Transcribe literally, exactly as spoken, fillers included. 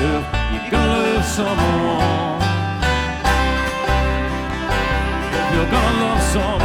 live, you gotta love someone. If you're gonna love someone,